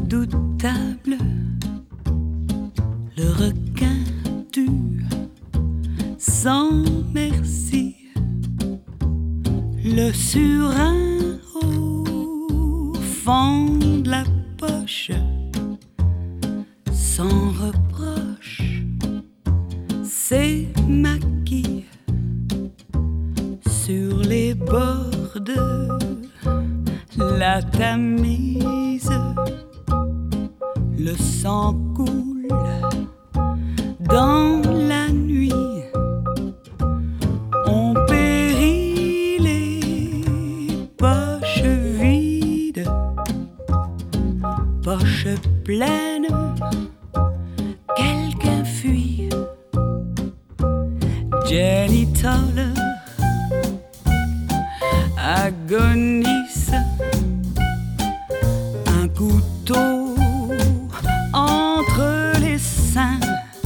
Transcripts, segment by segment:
redoutable, le requin tue sans merci, le surin au fond de la poche, sans reproche, s'émaquille sur les bords de la Tamise. Le sang coule dans la nuit, on périt les poches vides, poches pleines, quelqu'un fuit. Jenny Toller agonise, un couteau entre les seins,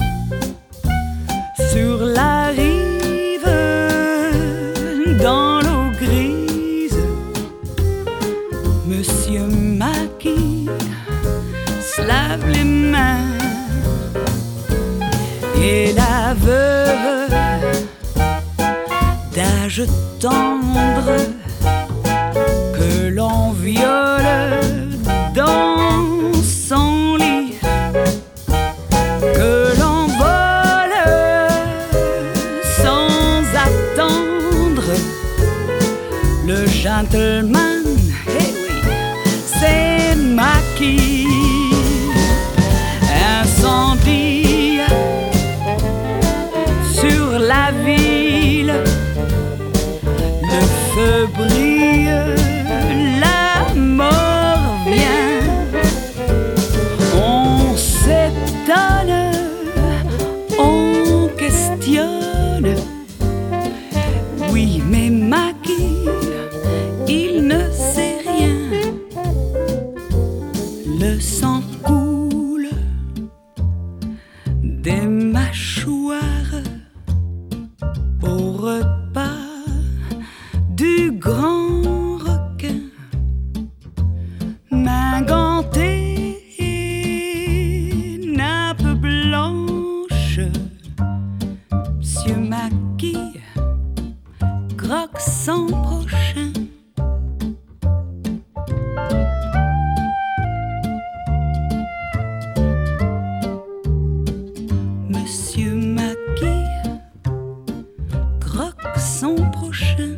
sur la rive, dans l'eau grise. Monsieur Maquis se lave les mains, et la veuve d'âge tendre que l'on viole dans son lit, que l'on vole sans attendre, le gentleman, eh oui, c'est Maquis. Incendie sur la ville, le feu brille, la mort vient. On s'étonne, on questionne. Oui, mais Maquis, il ne sait rien. Le sang coule des mâchoires au repas du grand requin, main gantée, nappe blanche. Monsieur Maquis croque son prochain. Monsieur Maquis croque son prochain.